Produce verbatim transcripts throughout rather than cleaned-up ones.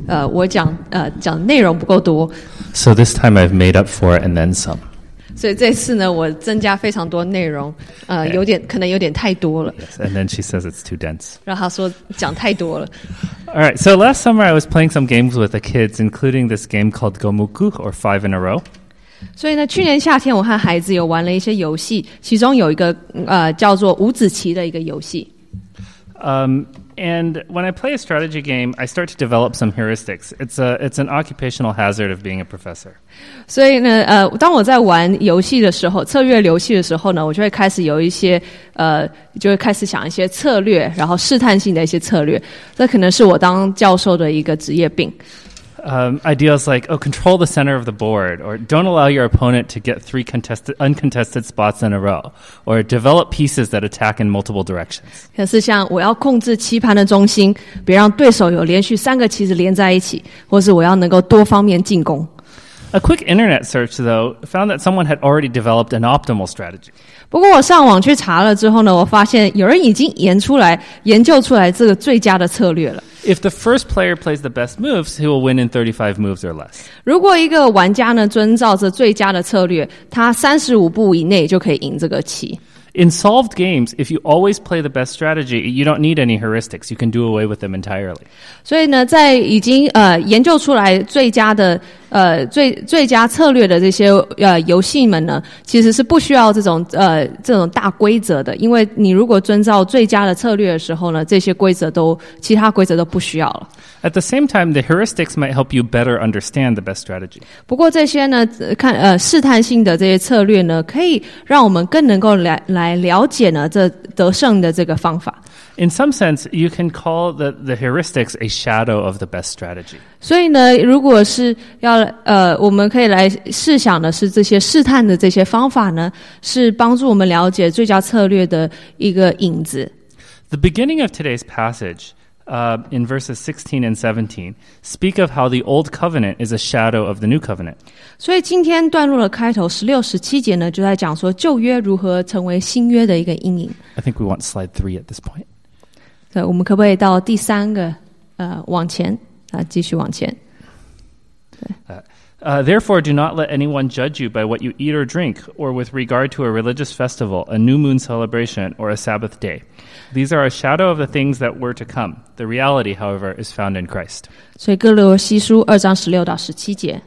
呃，我讲呃讲内容不够多。 So this time I've made up for it and then some. 所以这次呢，我增加非常多内容，呃，有点可能有点太多了。 Yes, and then she says it's too dense. 让她说讲太多了。 All right, so last summer I was playing some games with the kids, including this game called Gomuku, or Five in a Row. 所以呢，去年夏天我和孩子有玩了一些游戏，其中有一个呃叫做五子棋的一个游戏。 Um, and when I play a strategy game, I start to develop some heuristics. It's a it's an occupational hazard of being a professor. 所以呢，呃，当我在玩游戏的时候，策略游戏的时候呢，我就会开始有一些呃，就会开始想一些策略，然后试探性的一些策略。这可能是我当教授的一个职业病。 Um, ideas like, oh, control the center of the board, or don't allow your opponent to get three contested, uncontested spots in a row, or develop pieces that attack in multiple directions. 可是像我要控制棋盘的中心，别让对手有连续三个棋子连在一起，或是我要能够多方面进攻。 A quick internet search, though, found that someone had already developed an optimal strategy. 不过我上网去查了之后呢，我发现有人已经研出来、研究出来这个最佳的策略了。 If the first player plays the best moves, he will win in thirty-five moves or less. 如果一个玩家呢遵照这最佳的策略，他三十五步以内就可以赢这个棋。 In solved games, if you always play the best strategy, you don't need any heuristics. You can do away with them entirely. 所以呢，在已经呃研究出来最佳的呃最最佳策略的这些呃游戏们呢，其实是不需要这种呃这种大规则的，因为你如果遵照最佳的策略的时候呢，这些规则都其他规则都不需要了。 At the same time, the heuristics might help you better understand the best strategy. 不过这些呢，看呃试探性的这些策略呢，可以让我们更能够来来了解呢这得胜的这个方法。 In some sense, you can call the, the heuristics a shadow of the best strategy. 所以呢，如果是要呃，我们可以来试想的是这些试探的这些方法呢，是帮助我们了解最佳策略的一个影子。 The beginning of today's passage, uh, in verses sixteen and seventeen, speak of how the old covenant is a shadow of the new covenant. 所以今天段落的开头十六、十七节呢，就在讲说旧约如何成为新约的一个阴影。 I think we want slide three at this point. 对，我们可不可以到第三个呃往前啊，继续往前。对。 Uh, Uh, Therefore, do not let anyone judge you by what you eat or drink, or with regard to a religious festival, a new moon celebration, or a Sabbath day. These are a shadow of the things that were to come. The reality, however, is found in Christ. 所以哥罗西书二章十六到十七节。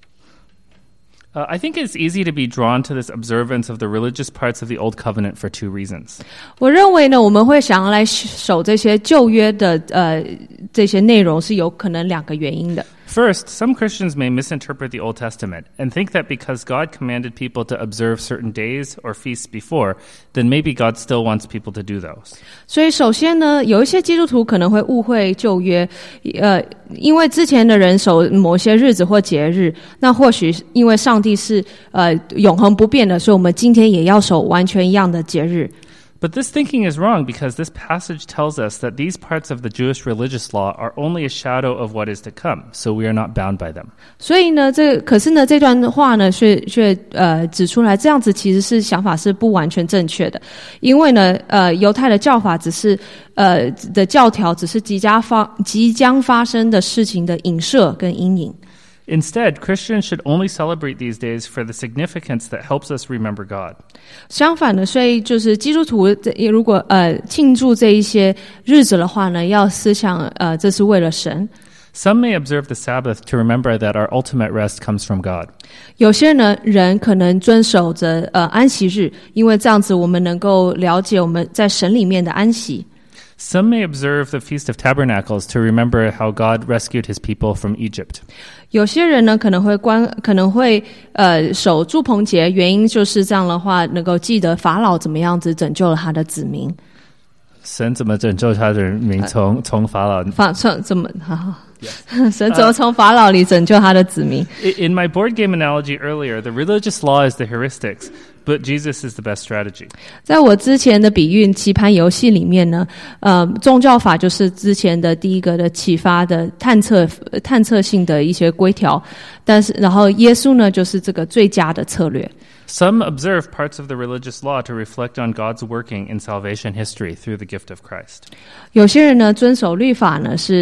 Uh, I think it's easy to be drawn to this observance of the religious parts of the Old Covenant for two reasons. 我认为呢，我们会想要来守这些旧约的呃这些内容，是有可能两个原因的。 First, some Christians may misinterpret the Old Testament and think that because God commanded people to observe certain days or feasts before, then maybe God still wants people to do those. 所以首先呢，有一些基督徒可能会误会旧约，呃，因为之前的人守某些日子或节日，那或许因为上帝是呃永恒不变的，所以我们今天也要守完全一样的节日。 But this thinking is wrong because this passage tells us that these parts of the Jewish religious law are only a shadow of what is to come, so we are not bound by them. 所以呢，这可是呢，这段话呢，却却呃指出来，这样子其实是想法是不完全正确的，因为呢，呃，犹太的教法只是呃的教条，只是即将发即将发生的事情的影射跟阴影。 Instead, Christians should only celebrate these days for the significance that helps us remember God. 相反的，所以就是基督徒如果呃庆祝这一些日子的话呢，要思想呃这是为了神。 Some may observe the Sabbath to remember that our ultimate rest comes from God. 有些呢人可能遵守着呃安息日，因为这样子我们能够了解我们在神里面的安息。 Some may observe the Feast of Tabernacles to remember how God rescued his people from Egypt. 有些人呢可能会关可能会呃守住棚节，原因就是这样的话能够记得法老怎么样子拯救了他的子民。 神怎么拯救他的民从从法老法从怎么好好神怎么从法老里拯救他的子民。 In my board game analogy earlier, the religious law is the heuristics, but Jesus is the best strategy. 在我之前的比喻棋盘游戏里面呢，呃，宗教法就是之前的第一个的启发的探测探测性的一些规条，但是然后耶稣呢就是这个最佳的策略。 Some observe parts of the religious law to reflect on God's working in salvation history through the gift of Christ. 有些人呢遵守律法呢是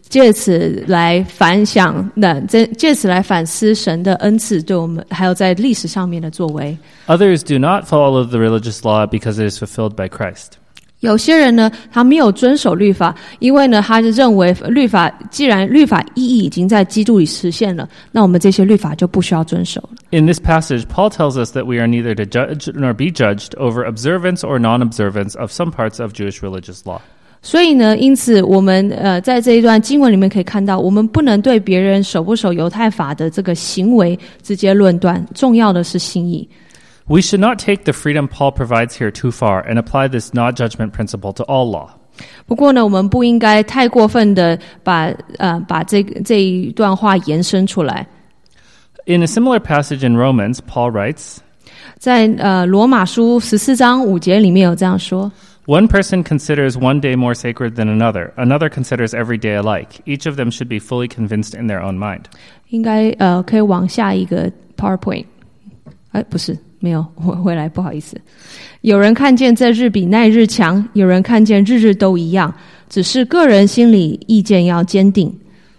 借此来反想，那借此来反思神的恩赐对我们，还有在历史上面的作为。 Others do not follow the religious law because it is fulfilled by Christ. 有些人呢，他没有遵守律法，因为呢，他就认为律法既然律法意义已经在基督里实现了，那我们这些律法就不需要遵守了。 In this passage, Paul tells us that we are neither to judge nor be judged over observance or non-observance of some parts of Jewish religious law. 所以呢，因此我们呃在这一段经文里面可以看到，我们不能对别人守不守犹太法的这个行为直接论断，重要的是心意。 We should not take the freedom Paul provides here too far and apply this not judgment principle to all law. 不过呢，我们不应该太过分的把呃把这这一段话延伸出来。 In a similar passage in Romans, Paul writes, 在呃罗马书十四章五节里面有这样说。 One person considers one day more sacred than another. Another considers every day alike. Each of them should be fully convinced in their own mind. 应该呃可以往下一个 PowerPoint。哎，不是，没有，回回来，不好意思。有人看见这日比那日强，有人看见日日都一样，只是个人心里意见要坚定。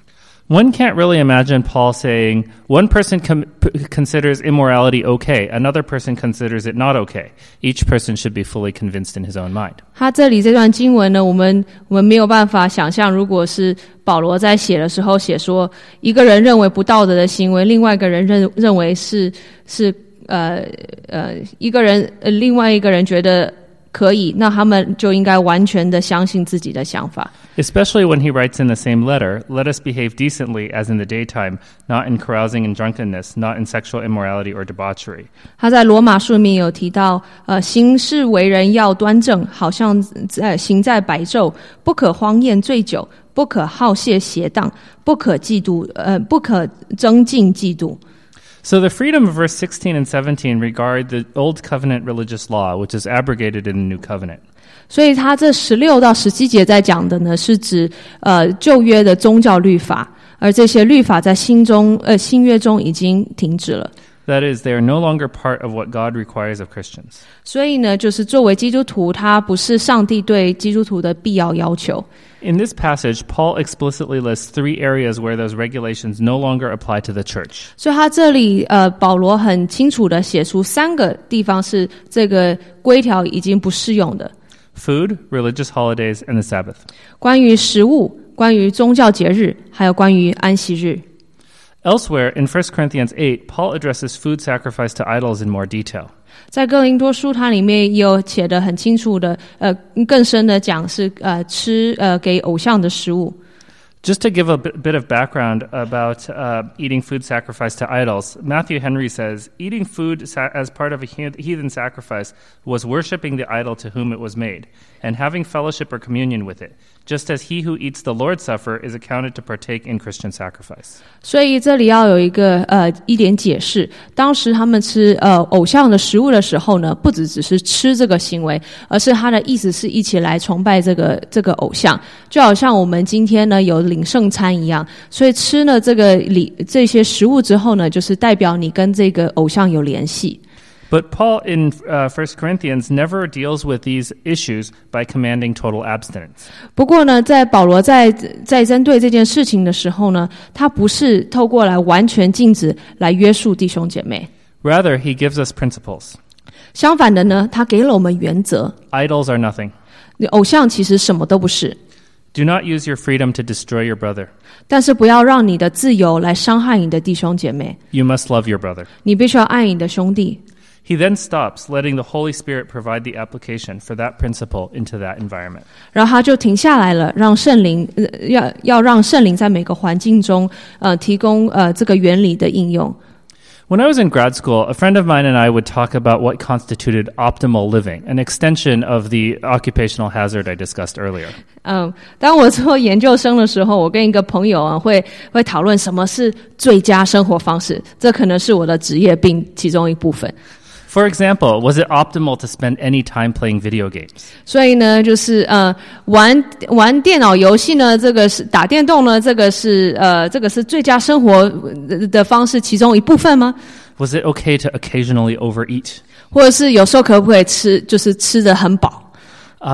One can't really imagine Paul saying, one person com- p- considers immorality okay, another person considers it not okay. Each person should be fully convinced in his own mind. 他这里这段经文呢，我们我们没有办法想象，如果是保罗在写的时候写说，一个人认为不道德的行为，另外一个人认认为是是呃呃一个人呃另外一个人觉得可以，那他们就应该完全的相信自己的想法。 Especially when he writes in the same letter, let us behave decently as in the daytime, not in carousing and drunkenness, not in sexual immorality or debauchery. 他在罗马书里面有提到，呃，行事为人要端正，好像在行在白昼，不可荒宴醉酒，不可好谢邪荡，不可嫉妒，呃，不可争竞嫉妒。 So the freedom of verse sixteen and seventeen regard the Old Covenant religious law, which is abrogated in the New Covenant. 所以他这十六到十七节在讲的呢，是指呃旧约的宗教律法，而这些律法在新中呃新约中已经停止了。 That is, they are no longer part of what God requires of Christians. 所以呢，就是作为基督徒，他不是上帝对基督徒的必要要求。 In this passage, Paul explicitly lists three areas where those regulations no longer apply to the church. 所以他这里呃，保罗很清楚的写出三个地方是这个规条已经不适用的。 Food, religious holidays, and the Sabbath. 关于食物，关于宗教节日，还有关于安息日。 Elsewhere, in First Corinthians eight, Paul addresses food sacrifice to idols in more detail. 在哥林多书，它里面也有写得很清楚的，呃，更深的讲是呃吃呃给偶像的食物。 Just to give a bit, bit of background about uh, eating food sacrificed to idols, Matthew Henry says, eating food sa- as part of a heathen sacrifice was worshiping the idol to whom it was made, and having fellowship or communion with it, just as he who eats the Lord's Supper is accounted to partake in Christian sacrifice. 所以这里要有一个呃一点解释，当时他们吃呃偶像的食物的时候呢，不只只是吃这个行为，而是他的意思是一起来崇拜这个这个偶像，就好像我们今天呢有领圣餐一样，所以吃了这个礼这些食物之后呢，就是代表你跟这个偶像有联系。 But Paul in uh, First Corinthians never deals with these issues by commanding total abstinence. 不过呢，在保罗在在针对这件事情的时候呢，他不是透过来完全禁止来约束弟兄姐妹。 Rather, he gives us principles. 相反的呢，他给了我们原则。 Idols are nothing. 偶像其实什么都不是。 Do not use your freedom to destroy your brother. 但是不要让你的自由来伤害你的弟兄姐妹。 You must love your brother. 你必须要爱你的兄弟。 He then stops, letting the Holy Spirit provide the application for that principle into that environment. 然后他就停下来了，让圣灵、呃、要要让圣灵在每个环境中呃提供呃这个原理的应用。 When I was in grad school, a friend of mine and I would talk about what constituted optimal living, an extension of the occupational hazard I discussed earlier. 嗯，当我做研究生的时候，我跟一个朋友啊会会讨论什么是最佳生活方式，这可能是我的职业病其中一部分。 For example, was it optimal to spend any time playing video games? 所以呢，就是呃，玩玩电脑游戏呢，这个是打电动呢，这个是呃，这个是最佳生活的方式其中一部分吗？ Was it okay to occasionally overeat? 或者是有时候可不可以吃，就是吃得很饱？ Uh,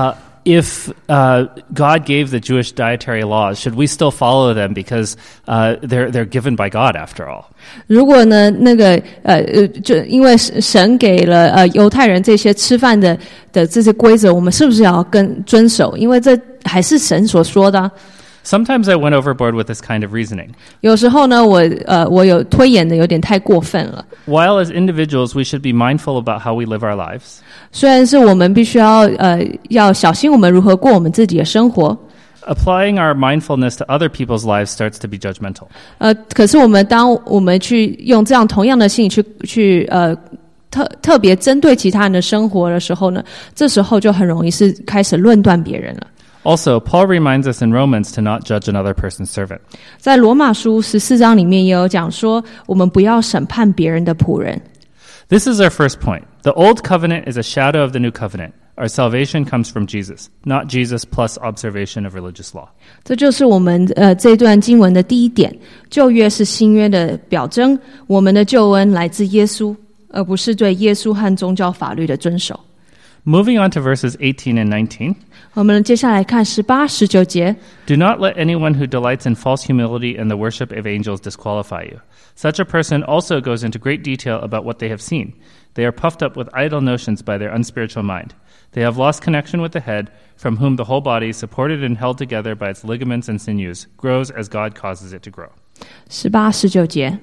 if uh, God gave the Jewish dietary laws, should we still follow them because uh, they're they're given by God after all? 如果呢，那个呃呃，就因为神给了呃犹太人这些吃饭的的这些规则，我们是不是要跟遵守？因为这还是神所说的啊。 Sometimes I went overboard with this kind of reasoning. 有时候呢，我呃我有推演的有点太过分了。 While as individuals we should be mindful about how we live our lives, 虽然是我们必须要呃要小心我们如何过我们自己的生活， applying our mindfulness to other people's lives starts to be judgmental. 呃，可是我们当我们去用这样同样的心去去呃特特别针对其他人的生活的时候呢，这时候就很容易是开始论断别人了。 Also, Paul reminds us in Romans to not judge another person's servant. 在罗马书十四章里面也有讲说，我们不要审判别人的仆人。 This is our first point. The old covenant is a shadow of the new covenant. Our salvation comes from Jesus, not Jesus plus observation of religious law. 这就是我们呃这段经文的第一点，旧约是新约的表征，我们的救恩来自耶稣，而不是对耶稣和宗教法律的遵守。 Moving on to verses eighteen and nineteen. 我们接下来看十八、十九节。 Do not let anyone who delights in false humility and the worship of angels disqualify you. Such a person also goes into great detail about what they have seen. They are puffed up with idle notions by their unspiritual mind. They have lost connection with the head, from whom the whole body, supported and held together by its ligaments and sinews, grows as God causes it to grow. 十八、十九节。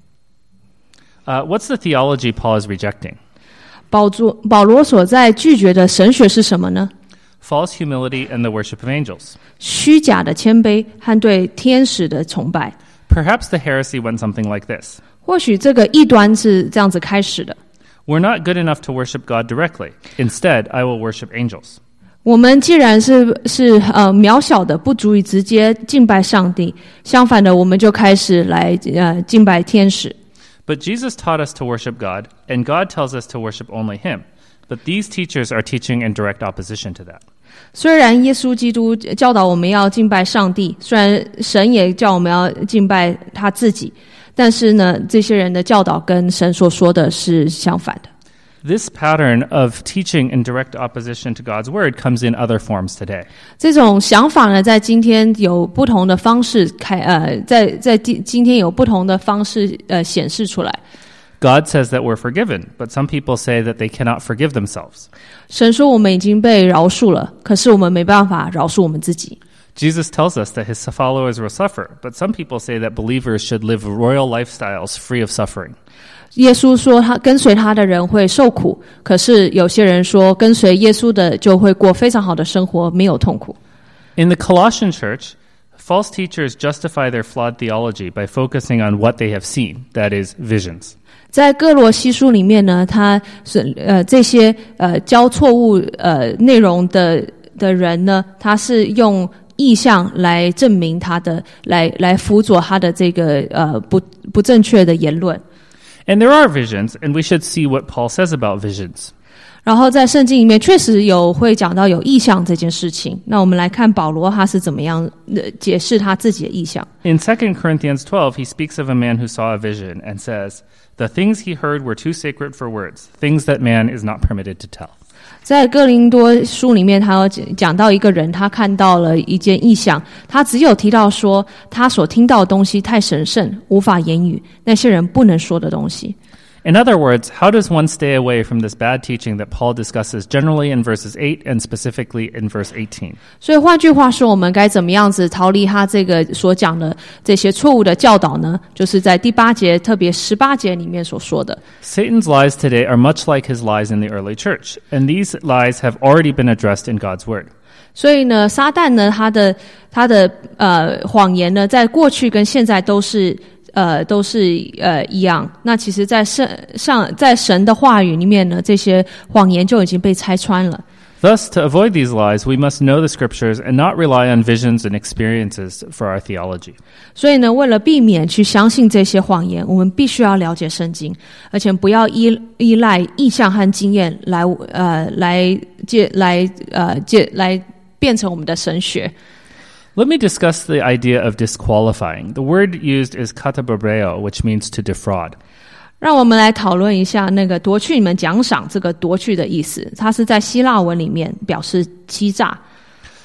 Uh, what's the theology Paul is rejecting? 保主保罗所在拒绝的神学是什么呢？ False humility and the worship of angels. 虚假的谦卑和对天使的崇拜。 Perhaps the heresy went something like this. 或许这个异端是这样子开始的。 We're not good enough to worship God directly. Instead, I will worship angels. 我们既然是是呃渺小的，不足以直接敬拜上帝，相反的，我们就开始来呃敬拜天使。 But Jesus taught us to worship God, and God tells us to worship only Him. But these teachers are teaching in direct opposition to that. 虽然耶稣基督教导我们要敬拜上帝，虽然神也叫我们要敬拜他自己，但是呢，这些人的教导跟神所说的是相反的。 This pattern of teaching in direct opposition to God's word comes in other forms today. 这种想法呢，在今天有不同的方式开呃，在在今天有不同的方式呃显示出来。 God says that we're forgiven, but some people say that they cannot forgive themselves. 神说我们已经被饶恕了，可是我们没办法饶恕我们自己。 Jesus tells us that his followers will suffer, but some people say that believers should live royal lifestyles free of suffering. 耶稣说他跟随他的人会受苦，可是有些人说跟随耶稣的就会过非常好的生活，没有痛苦。 In the Colossian church, false teachers justify their flawed theology by focusing on what they have seen, that is, visions. 在哥罗西书里面呢，他是呃这些呃教错误呃内容的的人呢，他是用意象来证明他的，来来辅佐他的这个呃不不正确的言论。 And there are visions, and we should see what Paul says about visions. 然后在圣经里面确实有会讲到有意象这件事情。那我们来看保罗他是怎么样解释他自己的意象。 In Second Corinthians twelve, he speaks of a man who saw a vision and says, "The things he heard were too sacred for words, things that man is not permitted to tell." 在哥林多书里面，他有讲到一个人，他看到了一件异象，他只有提到说，他所听到的东西太神圣，无法言语，那些人不能说的东西。 In other words, how does one stay away from this bad teaching that Paul discusses generally in verses eight and specifically in verse eighteen? 所以换句话说，我们该怎么样子逃离他这个所讲的这些错误的教导呢？就是在第八节，特别十八节里面所说的。 Satan's lies today are much like his lies in the early church, and these lies have already been addressed in God's word. 所以呢，撒旦呢，他的他的呃谎言呢，在过去跟现在都是。呃，都是呃一样。那其实在圣上在神的话语里面呢，这些谎言就已经被拆穿了。 Thus, to avoid these lies, we must know the scriptures and not rely on visions and experiences for our theology. 所以呢，为了避免去相信这些谎言，我们必须要了解圣经，而且不要依依赖意象和经验来呃来借来呃借来变成我们的神学。 Let me discuss the idea of disqualifying. The word used is katabobreo, which means to defraud. 让我们来讨论一下那个夺去你们奖赏这个夺去的意思，它是在希腊文里面表示欺诈。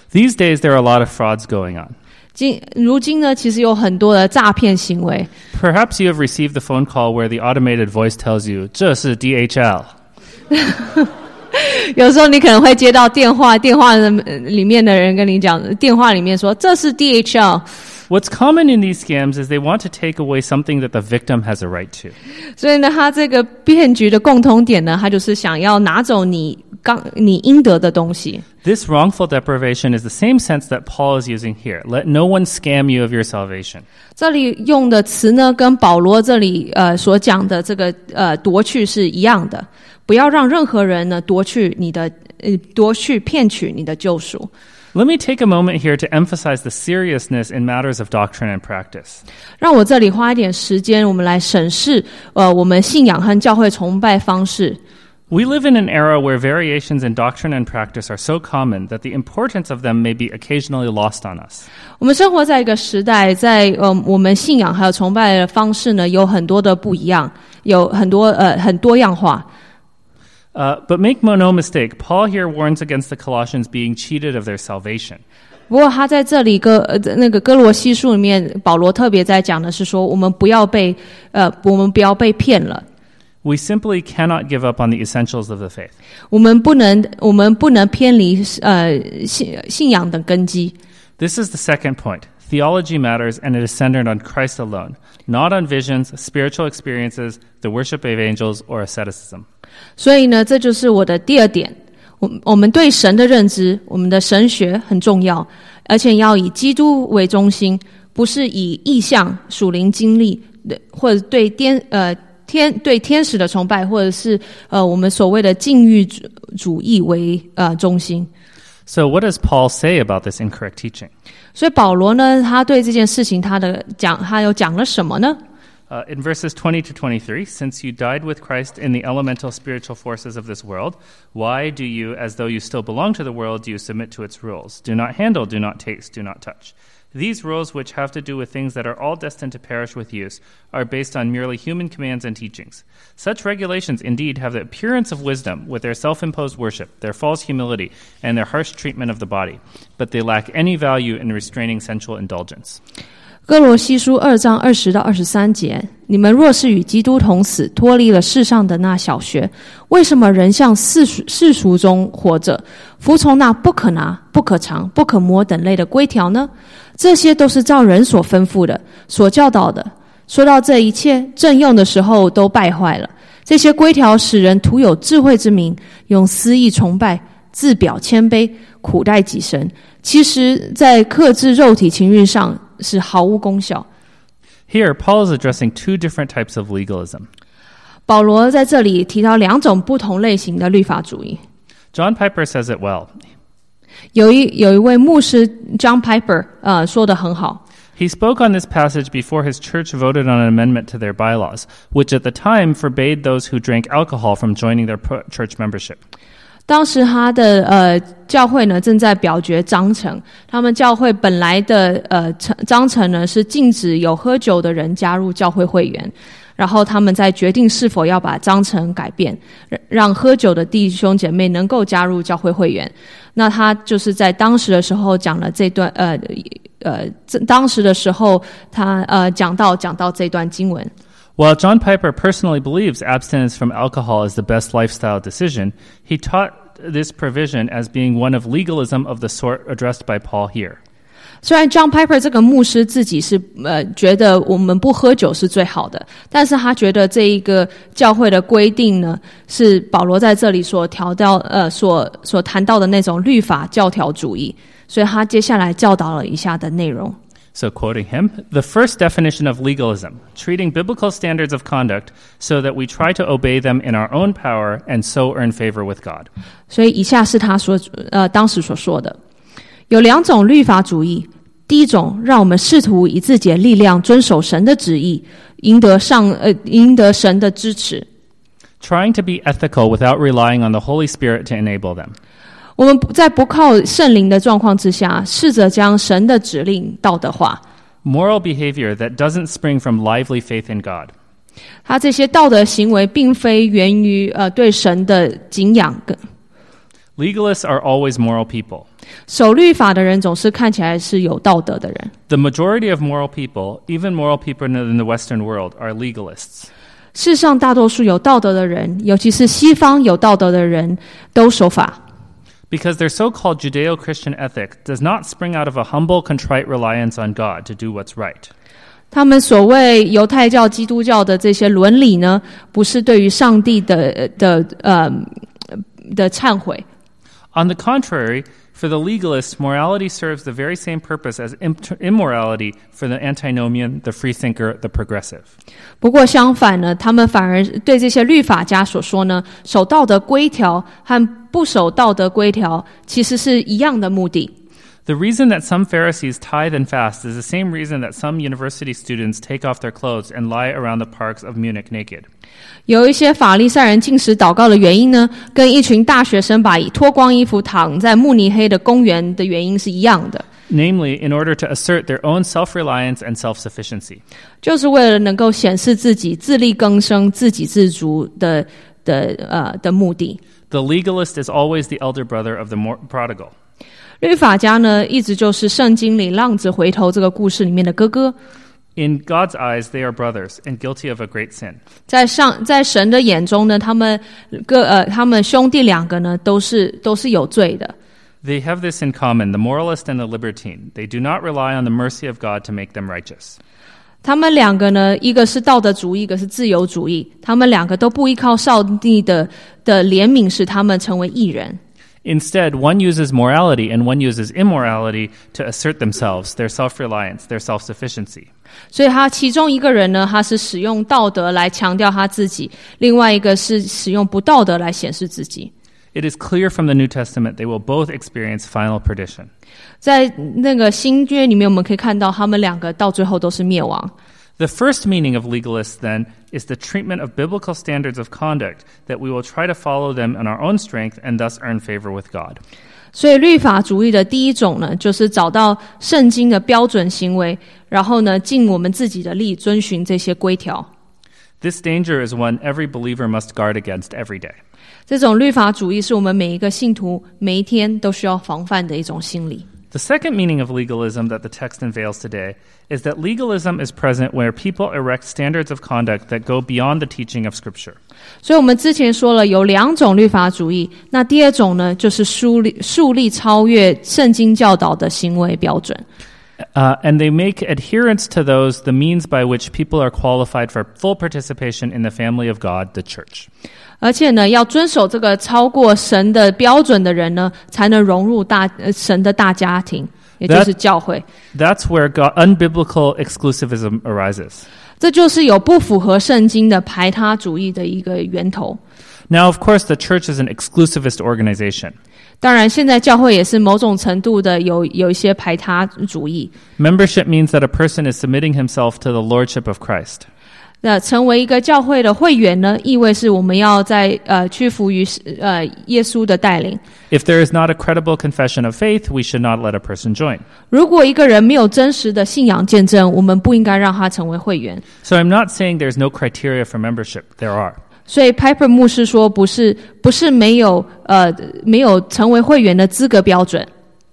These days, there are a lot of frauds going on. 今如今呢，其实有很多的诈骗行为。 Perhaps you have received the phone call where the automated voice tells you, 这是 D H L. 有时候你可能会接到电话，电话的里面的人跟你讲，电话里面说这是 D H L。 What's common in these scams is they want to take away something that the victim has a right to. 所以呢，他这个骗局的共通点呢，他就是想要拿走你刚你应得的东西。 This wrongful deprivation is the same sense that Paul is using here. Let no one scam you of your salvation. 这里用的词呢，跟保罗这里呃所讲的这个呃夺去是一样的，不要让任何人呢夺去你的呃夺去骗取你的救赎。 Let me take a moment here to emphasize the seriousness in matters of doctrine and practice. 让我这里花一点时间，我们来审视呃我们信仰和教会崇拜方式。 We live in an era where variations in doctrine and practice are so common that the importance of them may be occasionally lost on us. 我们生活在一个时代，在呃我们信仰还有崇拜的方式呢，有很多的不一样，有很多呃很多样化。 Uh, but make no mistake, Paul here warns against the Colossians being cheated of their salvation. 不过他在这里哥呃那个哥罗西书里面，保罗特别在讲的是说，我们不要被呃我们不要被骗了。 We simply cannot give up on the essentials of the faith. 我们不能我们不能偏离呃信信仰的根基。 This is the second point. Theology matters, and it is centered on Christ alone, not on visions, spiritual experiences, the worship of angels, or asceticism. 所以呢，这就是我的第二点。我我们对神的认知，我们的神学很重要，而且要以基督为中心，不是以意象、属灵经历，或者对天呃天对天使的崇拜，或者是呃我们所谓的禁欲主主义为呃中心。 So what does Paul say about this incorrect teaching? 所以保罗呢，他对这件事情他的讲，他又讲了什么呢 ？Uh, in verses twenty to twenty-three, since you died with Christ in the elemental spiritual forces of this world, why do you, as though you still belong to the world, do you submit to its rules? Do not handle, do not taste, do not touch. These rules, which have to do with things that are all destined to perish with use, are based on merely human commands and teachings. Such regulations indeed have the appearance of wisdom with their self-imposed worship, their false humility, and their harsh treatment of the body, but they lack any value in restraining sensual indulgence. 哥罗西书二章二十到二十三节，你们若是与基督同死，脱离了世上的那小学，为什么仍像世俗世俗中活着，服从那不可拿、不可尝、不可摸等类的规条呢？这些都是照人所吩咐的，所教导的。说到这一切，正用的时候都败坏了。这些规条使人徒有智慧之名，用私意崇拜，自表谦卑，苦待己身。其实，在克制肉体情欲上是毫无功效。 Here, Paul is addressing two different types of legalism. 保罗在这里提到两种不同类型的律法主义。 John Piper says it well. 有一有一位牧师 John Piper 呃说得很好。 He spoke on this passage before his church voted on an amendment to their bylaws, which at the time forbade those who drank alcohol from joining their church membership. 当时他的呃教会呢正在表决章程，他们教会本来的呃章程呢是禁止有喝酒的人加入教会会员，然后他们在决定是否要把章程改变，让喝酒的弟兄姐妹能够加入教会会员。那他就是在当时的时候讲了这段呃呃当时的时候他呃讲到讲到这段经文。 While John Piper personally believes abstinence from alcohol is the best lifestyle decision, he taught this provision as being one of legalism of the sort addressed by Paul here. 虽然 John Piper 这个牧师自己是呃觉得我们不喝酒是最好的，但是他觉得这一个教会的规定呢，是保罗在这里所调到呃所所谈到的那种律法教条主义，所以他接下来教导了以下的内容。 So quoting him, the first definition of legalism, treating biblical standards of conduct so that we try to obey them in our own power and so earn favor with God. 所以以下是他所呃当时所说的，有两种律法主义，第一种让我们试图以自己的力量遵守神的旨意，赢得上呃赢得神的支持。 Trying to be ethical without relying on the Holy Spirit to enable them. 我们在不靠圣灵的状况之下，试着将神的指令道德化。 Moral behavior that doesn't spring from lively faith in God. 他这些道德行为并非源于呃对神的敬仰。 Legalists are always moral people. 守律法的人总是看起来是有道德的人。 The majority of moral people, even moral people in the Western world, are legalists. 世上大多数有道德的人，尤其是西方有道德的人，都守法。 Because their so-called Judeo-Christian ethic does not spring out of a humble, contrite reliance on God to do what's right. 他们所谓犹太教、基督教的这些伦理呢，不是对于上帝的的呃的忏悔。 On the contrary, for the legalists, morality serves the very same purpose as immorality for the antinomian, the freethinker, the progressive. 不过相反呢，他们反而对这些律法家所说呢，守道德规条和不守道德规条其实是一样的目的。 The reason that some Pharisees tithe and fast is the same reason that some university students take off their clothes and lie around the parks of Munich naked. 有一些法利赛人禁食祷告的原因呢，跟一群大学生把脱光衣服躺在慕尼黑的公园的原因是一样的。 Namely, in order to assert their own self-reliance and self-sufficiency. 就是为了能够显示自己自力更生、自给自足的的呃的目的。 The legalist is always the elder brother of the prodigal. 律法家呢，一直就是圣经里浪子回头这个故事里面的哥哥。 In God's eyes, they are brothers and guilty of a great sin. 在上在神的眼中呢，他们各呃他们兄弟两个呢，都是都是有罪的。 They have this in common, the moralist and the libertine. They do not rely on the mercy of God to make them righteous. 他们两个呢，一个是道德主义，一个是自由主义。他们两个都不依靠上帝的的怜悯，使他们成为义人。 Instead, one uses morality and one uses immorality to assert themselves, their self-reliance, their self-sufficiency. 所以他其中一个人呢，他是使用道德来强调他自己，另外一个是使用不道德来显示自己。 It is clear from the New Testament they will both experience final perdition. 在那个新约里面，我们可以看到他们两个到最后都是灭亡。 The first meaning of legalists, then, is the treatment of biblical standards of conduct that we will try to follow them in our own strength and thus earn favor with God. 所以律法主义的第一种呢，就是找到圣经的标准行为，然后呢，尽我们自己的力遵循这些规条。 This danger is one every believer must guard against every day. 这种律法主义是我们每一个信徒每一天都需要防范的一种心理。 The second meaning of legalism that the text unveils today is that legalism is present where people erect standards of conduct that go beyond the teaching of Scripture. 所以我们之前说了有两种律法主义，那第二种呢，就是树立树立超越圣经教导的行为标准。 Uh, and they make adherence to those the means by which people are qualified for full participation in the family of God, the church. 而且呢，要遵守这个超过神的标准的人呢，才能融入大、呃、神的大家庭，也就是教会。 That's where God, unbiblical exclusivism arises. 这就是有不符合圣经的排他主义的一个源头。 Now, of course, the church is an exclusivist organization. 当然，现在教会也是某种程度的有有一些排他主义。 Membership means that a person is submitting himself to the lordship of Christ. 那成为一个教会的会员呢，意味是我们要在呃屈服于呃耶稣的带领。 If there is not a credible confession of faith, we should not let a person join. 如果一个人没有真实的信仰见证，我们不应该让他成为会员。 So I'm not saying there's no criteria for membership. There are. 所以 Piper 牧师说，不是不是没有呃没有成为会员的资格标准。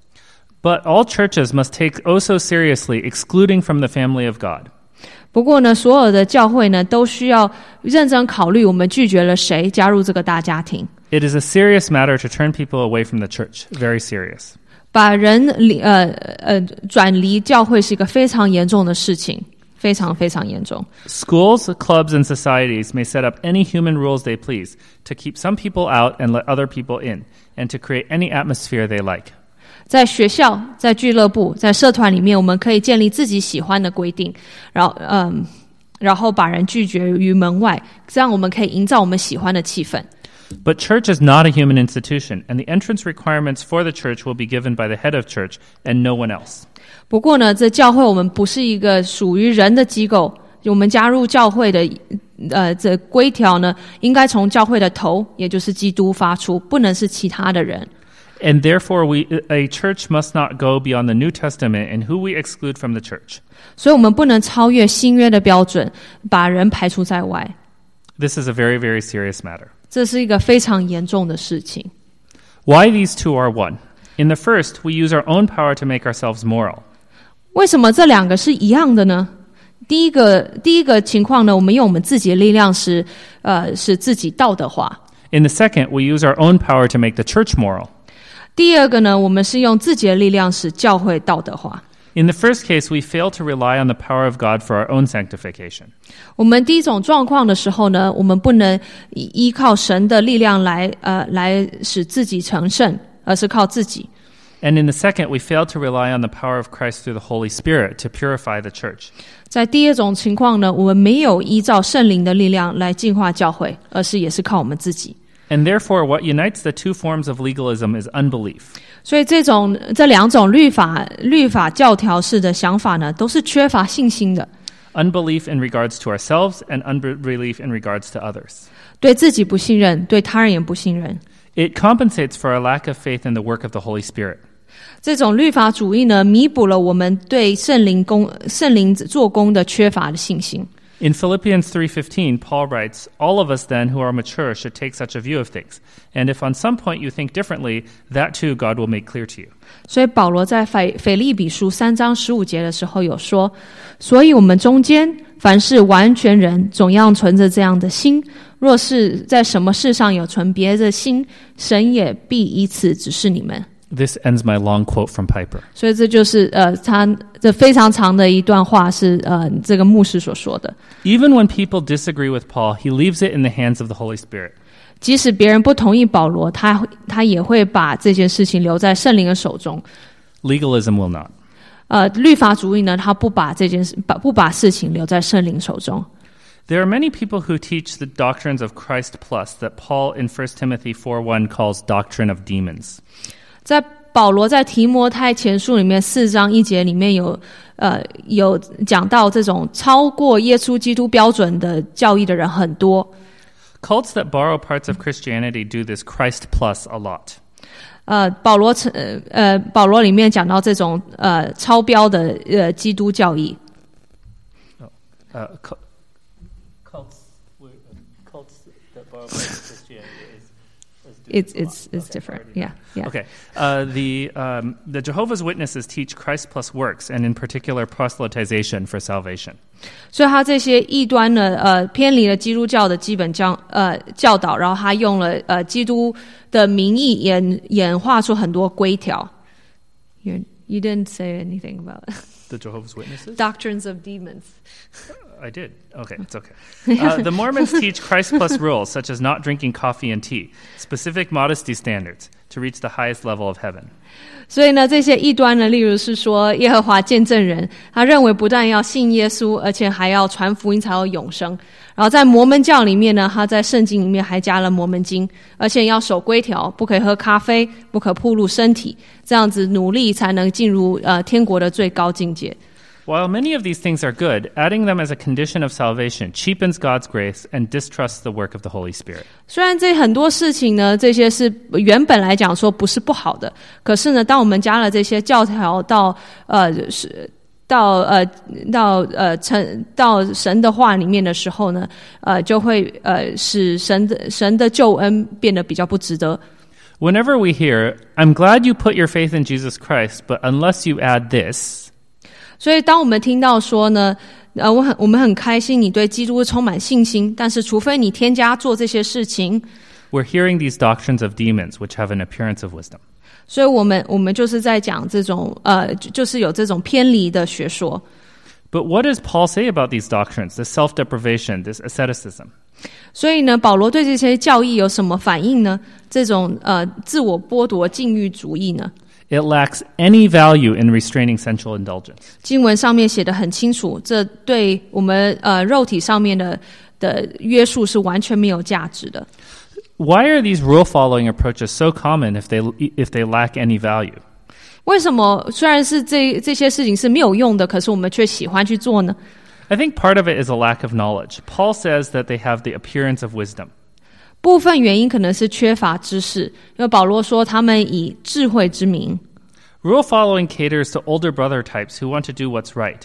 But all churches must take oh so seriously excluding from the family of God. 不过呢，所有的教会呢，都需要认真考虑，我们拒绝了谁加入这个大家庭。 It is a serious matter to turn people away from the church. Very serious. 把人离呃呃转离教会是一个非常严重的事情，非常非常严重。 Schools, clubs, and societies may set up any human rules they please to keep some people out and let other people in, and to create any atmosphere they like. 在学校、在俱乐部、在社团里面，我们可以建立自己喜欢的规定，然后嗯，然后把人拒绝于门外，这样我们可以营造我们喜欢的气氛。 But church is not a human institution, and the entrance requirements for the church will be given by the head of church and no one else. 不过呢，这教会我们不是一个属于人的机构，我们加入教会的呃这规条呢，应该从教会的头，也就是基督发出，不能是其他的人。 And therefore, we, a church must not go beyond the New Testament in who we exclude from the church. 所以我们不能超越新约的标准，把人排除在外。 This is a very, very serious matter. 这是一个非常严重的事情。 Why these two are one? In the first, we use our own power to make ourselves moral. 为什么这两个是一样的呢？第一个第一个情况呢，我们用我们自己的力量使呃使自己道德化。 In the second, we use our own power to make the church moral. 第二个呢，我们是用自己的力量使教会道德化。 In the first case, we fail to rely on the power of God for our own sanctification. 我们第一种状况的时候呢，我们不能依靠神的力量来呃来使自己成圣，而是靠自己。 And in the second, we fail to rely on the power of Christ through the Holy Spirit to purify the church. 在第二种情况呢，我们没有依照圣灵的力量来净化教会，而是也是靠我们自己。 And therefore, what unites the two forms of legalism is unbelief. 所以这种这两种律法律法教条式的想法呢，都是缺乏信心的。 Unbelief in regards to ourselves and unbelief in regards to others. 对自己不信任，对他人也不信任。 It compensates for our lack of faith in the work of the Holy Spirit. 这种律法主义呢，弥补了我们对圣灵工圣灵做工的缺乏的信心。 In Philippians three fifteen, Paul writes, "All of us then who are mature should take such a view of things. And if on some point you think differently, that too God will make clear to you." 所以保罗在腓腓立比书三章十五节的时候有说，所以我们中间凡是完全人，总要存着这样的心。若是在什么事上有存别的心，神也必以此指示你们。 This ends my long quote from Piper. 所以这就是呃，他这非常长的一段话是呃，这个牧师所说的。 Even when people disagree with Paul, he leaves it in the hands of the Holy Spirit. 即使别人不同意保罗，他他也会把这件事情留在圣灵的手中。 Legalism will not. 呃，律法主义呢，他不把这件事把不把事情留在圣灵手中。 There are many people who teach the doctrines of Christ plus that Paul in First Timothy four one calls doctrine of demons. 在保罗在提摩太前书里面四章一节里面有呃有讲到这种超过耶稣基督标准的教义的人很多。 Cults that borrow parts of Christianity do this Christ plus a lot. 呃，保罗呃呃保罗里面讲到这种呃超标的呃基督教义。 Oh, uh, cults, cults that borrow parts of Christianity is. It's it's it's different. Yeah, yeah. Okay. Uh, the um, the Jehovah's Witnesses teach Christ plus works, and in particular proselytization for salvation. 所以他这些异端呢，呃，偏离了基督教的基本教呃教导，然后他用了呃基督的名义演演化出很多规条。You you didn't say anything about the Jehovah's Witnesses? Doctrines of demons. I did. Okay, it's okay. Uh, the Mormons teach Christ plus rules, such as not drinking coffee and tea, specific modesty standards to reach the highest level of heaven. 所以呢，这些异端呢，例如是说耶和华见证人，他认为不但要信耶稣，而且还要传福音才有永生。然后在摩门教里面呢，他在圣经里面还加了摩门经，而且要守规条，不可以喝咖啡，不可暴露身体，这样子努力才能进入呃天国的最高境界。 While many of these things are good, adding them as a condition of salvation cheapens God's grace and distrusts the work of the Holy Spirit. 虽然这很多事情呢，这些是原本来讲说不是不好的，可是呢，当我们加了这些教条到呃是到呃到呃成到神的话里面的时候呢，呃就会呃使神的神的救恩变得比较不值得。 Whenever we hear, "I'm glad you put your faith in Jesus Christ, but unless you add this." 所以当我们听到说呢，呃，我很我们很开心，你对基督充满信心，但是除非你添加做这些事情 We're hearing these doctrines of demons, which have an appearance of wisdom. 所以我们我们就是在讲这种呃，就是有这种偏离的学说。 But what does Paul say about these doctrines, this self-deprivation, this asceticism? 所以呢，保罗对这些教义有什么反应呢？这种呃自我剥夺禁欲主义呢？ It lacks any value in restraining sensual indulgence. 经文上面写得很清楚，这对我们呃肉体上面的的约束是完全没有价值的。 Why are these rule-following approaches so common if they if they lack any value? 为什么虽然是这这些事情是没有用的，可是我们却喜欢去做呢？ I think part of it is a lack of knowledge. Paul says that they have the appearance of wisdom. 部分原因可能是缺乏知识，因为保罗说他们以智慧之名。 Rule following caters to older brother types who want to do what's right.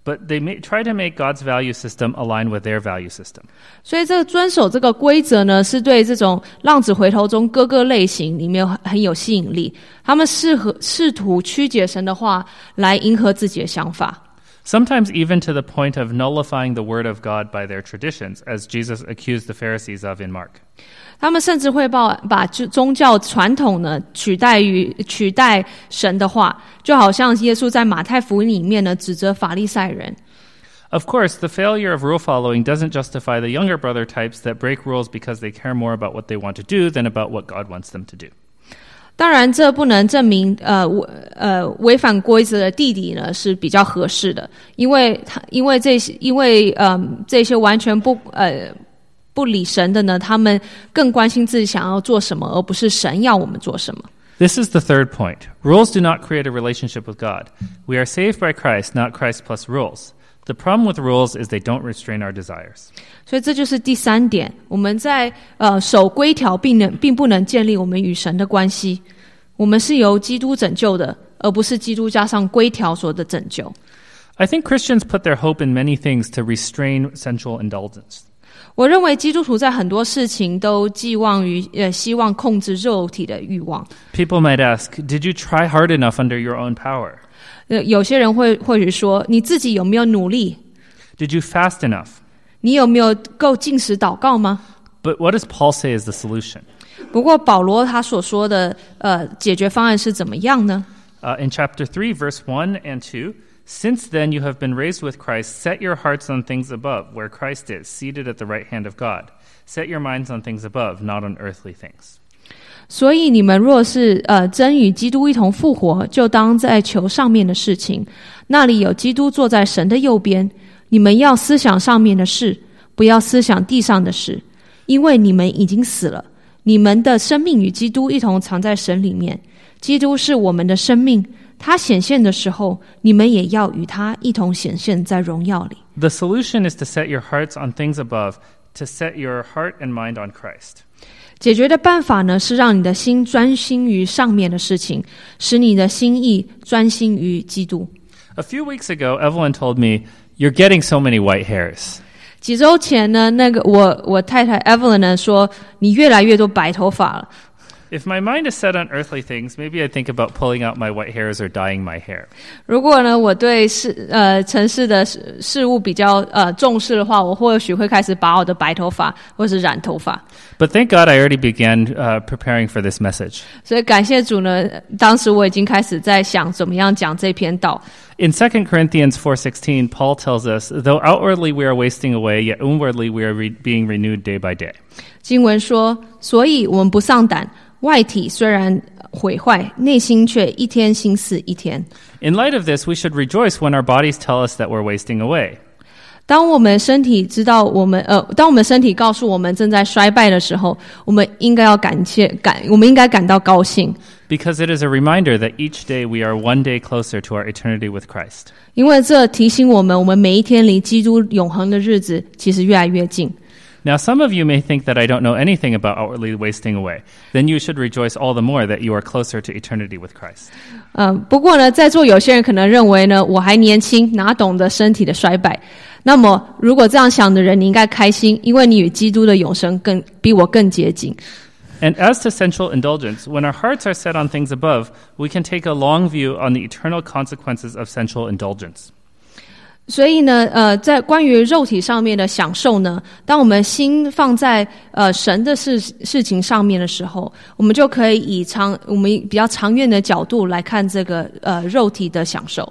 but they may, try to make God's value system align with their value system. 所以这个遵守这个规则呢，是对这种浪子回头中各个类型里面很有吸引力。他们试和试图曲解神的话，来迎合自己的想法。 Sometimes even to the point of nullifying the word of God by their traditions, as Jesus accused the Pharisees of in Mark. 他们甚至会把把宗教传统呢取代于取代神的话，就好像耶稣在马太福音里面呢指责法利赛人。 Of course, the failure of rule following doesn't justify the younger brother types that break rules because they care more about what they want to do than about what God wants them to do. 当然，这不能证明呃呃违反规则的弟弟呢是比较合适的，因为他因为这些因为嗯、呃、这些完全不呃不理神的呢，他们更关心自己想要做什么，而不是神要我们做什么。 This is the third point. Rules do not create a relationship with God. We are saved by Christ, not Christ plus rules. The problem with rules is they don't restrain our desires. 所以这就是第三点，我们在呃守规条并能并不能建立我们与神的关系。我们是由基督拯救的，而不是基督加上规条所的拯救。 I think Christians put their hope in many things to restrain sensual indulgence. 我认为基督徒在很多事情都寄望于呃希望控制肉体的欲望。 People might ask, did you try hard enough under your own power? 呃，有些人会或许说，你自己有没有努力？ Did you fast enough? 你有没有够禁食祷告吗？ But what does Paul say is the solution? 不过保罗他所说的呃解决方案是怎么样呢？ Uh, in chapter three, verse one and two, since then you have been raised with Christ, set your hearts on things above, where Christ is, seated at the right hand of God. Set your minds on things above, not on earthly things. 所以你们若是呃真与基督一同复活，就当在求上面的事情，那里有基督坐在神的右边。你们要思想上面的事，不要思想地上的事，因为你们已经死了，你们的生命与基督一同藏在神里面。基督是我们的生命，他显现的时候，你们也要与他一同显现在荣耀里。 The solution is to set your hearts on things above, to set your heart and mind on Christ. 解决的办法呢，是让你的心专心于上面的事情，使你的心意专心于基督。 A few weeks ago, Evelyn told me, you're getting so many white hairs. 几周前呢，那个我我太太 Evelyn 呢说，你越来越多白头发了。 If my mind is set on earthly things, maybe I'd think about pulling out my white hairs or dyeing my hair. 如果呢，我对事呃城市的事事物比较呃重视的话，我或许会开始拔我的白头发，或是染头发。 But thank God I already began uh, preparing for this message. 所以感谢主呢，当时我已经开始在想怎么样讲这篇道。 In Second Corinthians four sixteen, Paul tells us, though outwardly we are wasting away, yet inwardly we are re- being renewed day by day. 经文说，所以我们不丧胆，外体虽然毁坏，内心却一天新似一天。 In light of this, we should rejoice when our bodies tell us that we're wasting away. 当我们身体知道我们呃，当我们身体告诉我们正在衰败的时候，我们应该要感谢感，我们应该感到高兴。 Because it is a reminder that each day we are one day closer to our eternity with Christ. 因为这提醒我们，我们每一天离基督永恒的日子其实越来越近。 Now, some of you may think that I don't know anything about outwardly wasting away. Then you should rejoice all the more that you are closer to eternity with Christ. 呃，不过呢，在座有些人可能认为呢，我还年轻，哪懂得身体的衰败。那么，如果这样想的人，你应该开心，因为你与基督的永生更比我更接近。 And as to sensual indulgence, when our hearts are set on things above, we can take a long view on the eternal consequences of sensual indulgence. 所以呢，呃，在关于肉体上面的享受呢，当我们心放在呃神的事事情上面的时候，我们就可以以长我们比较长远的角度来看这个呃肉体的享受。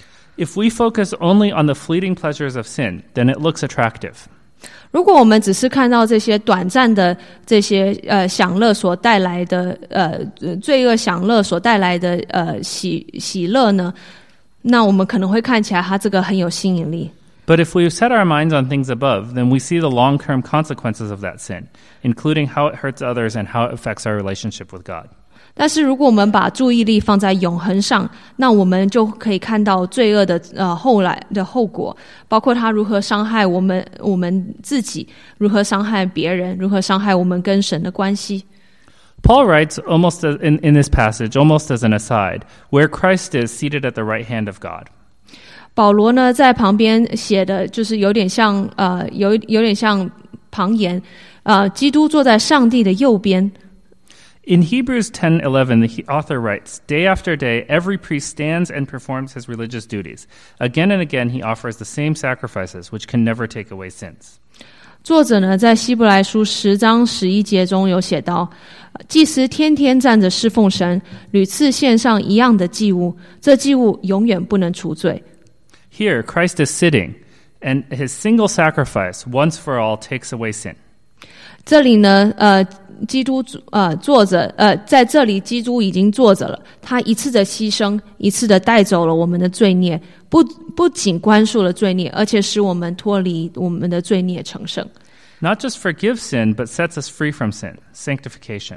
If we focus only on the fleeting pleasures of sin, then it looks attractive. 如果我们只是看到这些短暂的这些呃享乐所带来的呃罪恶享乐所带来的呃喜喜乐呢，那我们可能会看起来它这个很有吸引力。 But if we set our minds on things above, then we see the long-term consequences of that sin, including how it hurts others and how it affects our relationship with God. 但是如果我们把注意力放在永恒上，那我们就可以看到罪恶的呃后来的后果，包括它如何伤害我们我们自己，如何伤害别人，如何伤害我们跟神的关系。 Paul writes almost as, in, in this passage, almost as an aside, where Christ is seated at the right hand of God. 保罗呢在旁边写的就是有点像呃有有点像旁言，呃基督坐在上帝的右边。 In Hebrews ten eleven, the author writes, "Day after day, every priest stands and performs his religious duties. Again and again, he offers the same sacrifices, which can never take away sins." 作者呢在希伯来书十章十一节中有写到，祭司天天站着侍奉神，屡次献上一样的祭物，这祭物永远不能除罪。 Here, Christ is sitting, and his single sacrifice, once for all, takes away sin. 这里呢，呃，基督呃坐着，呃，在这里基督已经坐着了，他一次的牺牲，一次的带走了我们的罪孽，不不仅宽恕了罪孽，而且使我们脱离我们的罪孽成圣。 Not just forgives sin, but sets us free from sin, sanctification.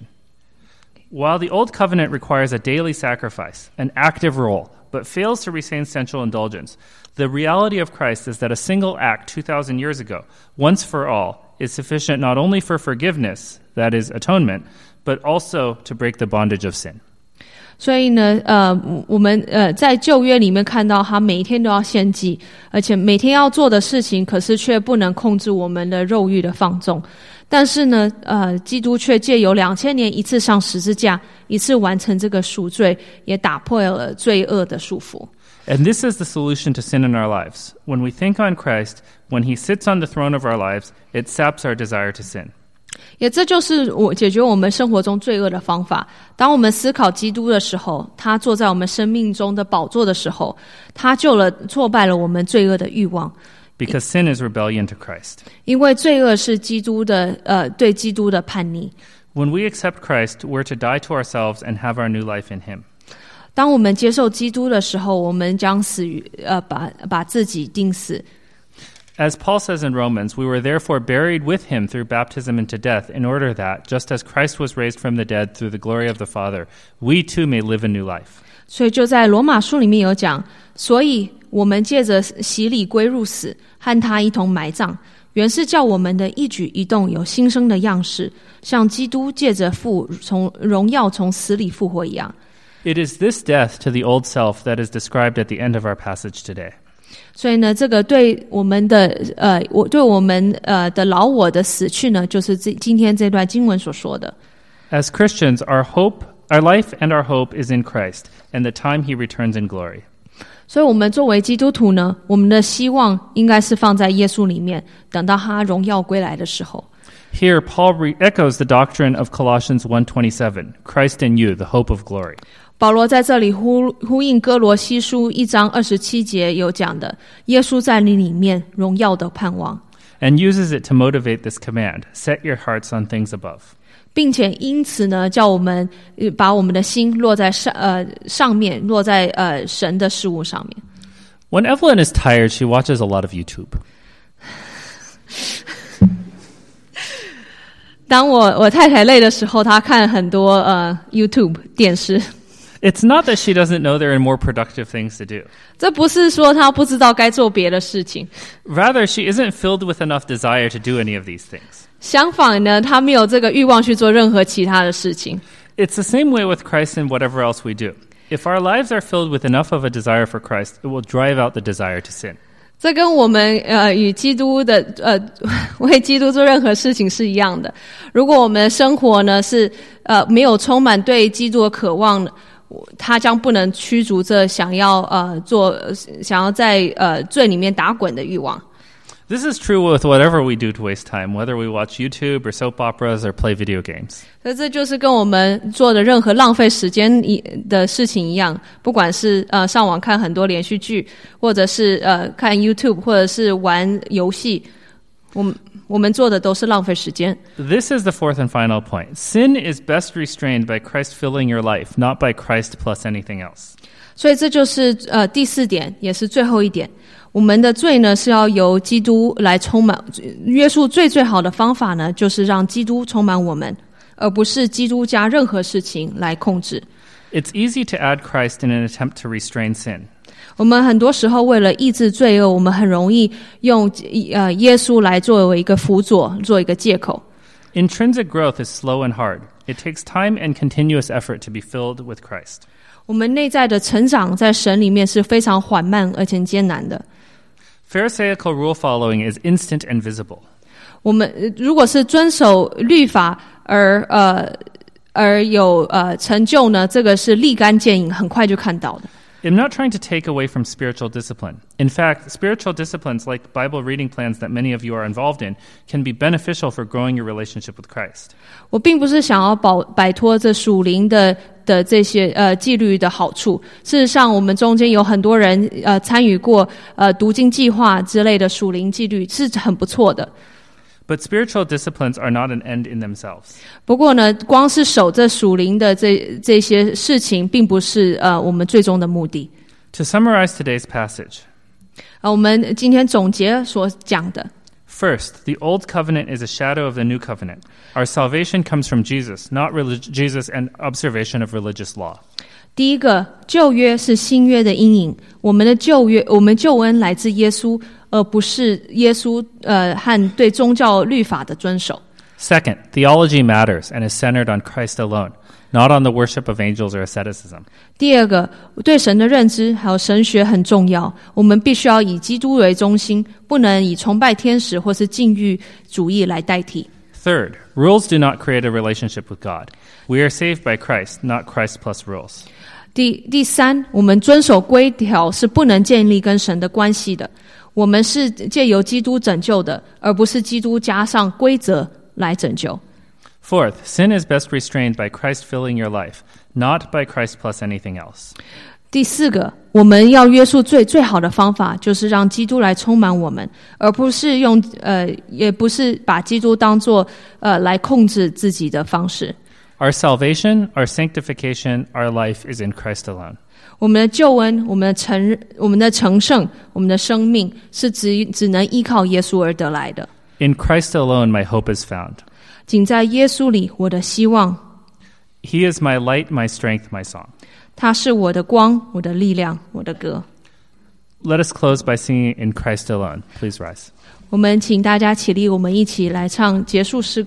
While the Old Covenant requires a daily sacrifice, an active role, but fails to retain sensual indulgence, the reality of Christ is that a single act two thousand years ago, once for all, is sufficient not only for forgiveness, that is atonement, but also to break the bondage of sin. 所以呢，呃，我们呃在旧约里面看到他每一天都要献祭，而且每天要做的事情，可是却不能控制我们的肉欲的放纵。但是呢，呃，基督却借由两千年一次上十字架，一次完成这个赎罪，也打破了罪恶的束缚。 And this is the solution to sin in our lives. When we think on Christ, when he sits on the throne of our lives, it saps our desire to sin. 也这就是我解决我们生活中罪恶的方法。当我们思考基督的时候，他坐在我们生命中的宝座的时候，他救了挫败了我们罪恶的欲望。 Because sin is rebellion to Christ. 因为罪恶是基督的呃对基督的叛逆。 When we accept Christ, we're to die to ourselves and have our new life in him. 当我们接受基督的时候，我们将死于呃把把自己钉死。 As Paul says in Romans, we were therefore buried with him through baptism into death, in order that, just as Christ was raised from the dead through the glory of the Father, we too may live a new life. 所以就在罗马书里面有讲，所以我们借着洗礼归入死，和他一同埋葬，原是叫我们的一举一动有新生的样式，像基督借着父从荣耀从死里复活一样。 It is this death to the old self that is described at the end of our passage today. 所以呢，这个对我们的呃，我对我们呃的老我的死去呢，就是这今天这段经文所说的。 As Christians, our hope, our life and our hope is in Christ, and the time he returns in glory. 所以我们作为基督徒呢，我们的希望应该是放在耶稣里面，等到他荣耀归来的时候。 Here, Paul re-echoes the doctrine of Colossians one twenty-seven, Christ in you, the hope of glory. 保罗在这里呼呼应哥罗西书一章二十七节有讲的，耶稣在你里面荣耀的盼望。 And uses it to motivate this command, set your hearts on things above. 并且因此呢，叫我们把我们的心落在上呃上面，落在呃神的事物上面。 When Evelyn is tired, she watches a lot of YouTube. 当我我太太累的时候，她看很多呃 YouTube 电视。 It's not that she doesn't know there are more productive things to do. 这不是说她不知道该做别的事情。 Rather, she isn't filled with enough desire to do any of these things. 相反呢，她没有这个欲望去做任何其他的事情。 It's the same way with Christ and whatever else we do. If our lives are filled with enough of a desire for Christ, it will drive out the desire to sin. 这跟我们呃与基督的呃为基督做任何事情是一样的。如果我们的生活呢是呃没有充满对基督的渴望，他将不能驱逐这想要呃做想要在呃罪里面打滚的欲望。 This is true with whatever we do to waste time, whether we watch YouTube or soap operas or play video games. 所以这就是跟我们做的任何浪费时间的事情一样，不管是呃上网看很多连续剧，或者是呃看 YouTube， 或者是玩游戏，我们我们做的都是浪费时间。 This is the fourth and final point. Sin is best restrained by Christ filling your life, not by Christ plus anything else. 所以这就是呃第四点，也是最后一点。我们的罪呢是要由基督来充满，约束最最好的方法呢，就是让基督充满我们，而不是基督加任何事情来控制。 It's easy to add Christ in an attempt to restrain sin. 我们很多时候为了抑制罪恶，我们很容易用呃耶稣来作为一个辅佐，做一个借口。 Intrinsic growth is slow and hard. It takes time and continuous effort to be filled with Christ. 我们内在的成长在神里面是非常缓慢而且艰难的。 Pharisaical rule following is instant and visible. 我们如果是遵守律法而呃而有呃成就呢，这个是立竿见影，很快就看到的。 I'm not trying to take away from spiritual discipline. In fact, spiritual disciplines like Bible reading plans that many of you are involved in can be beneficial for growing your relationship with Christ. 我并不是想要保摆脱这属灵的的这些呃纪律的好处。事实上，我们中间有很多人呃参与过呃读经计划之类的属灵纪律，是很不错的。 But spiritual disciplines are not an end in themselves. 不过呢，光是守这属灵的这这些事情，并不是呃我们最终的目的。 To summarize today's passage, 呃，我们今天总结所讲的。 First, the old covenant is a shadow of the new covenant. Our salvation comes from Jesus, not relig- Jesus and observation of religious law. 第一个，旧约是新约的阴影，我们的旧约，我们救恩来自耶稣，而不是耶稣呃和对宗教律法的遵守。 Second, theology matters and is centered on Christ alone, not on the worship of angels or asceticism. 第二个，对神的认知还有神学很重要，我们必须要以基督为中心，不能以崇拜天使或是禁欲主义来代替。 Third, rules do not create a relationship with God. We are saved by Christ, not Christ plus rules. 第第三，我们遵守规条是不能建立跟神的关系的。我们是借由基督拯救的，而不是基督加上规则来拯救。 Fourth, sin is best restrained by Christ filling your life, not by Christ plus anything else. 第四个，我们要约束罪最好的方法就是让基督来充满我们，而不是用呃，也不是把基督当作呃来控制自己的方式。 Our salvation, our sanctification, our life is in Christ alone. 我们的救恩，我们的成，我们的成圣，我们的生命是只只能依靠耶稣而得来的。 In Christ alone, my hope is found. 仅在耶稣里，我的希望。 He is my light, my strength, my song. 他是我的光，我的力量，我的歌。 Let us close by singing In Christ Alone. Please rise. 我们请大家起立，我们一起来唱结束诗歌。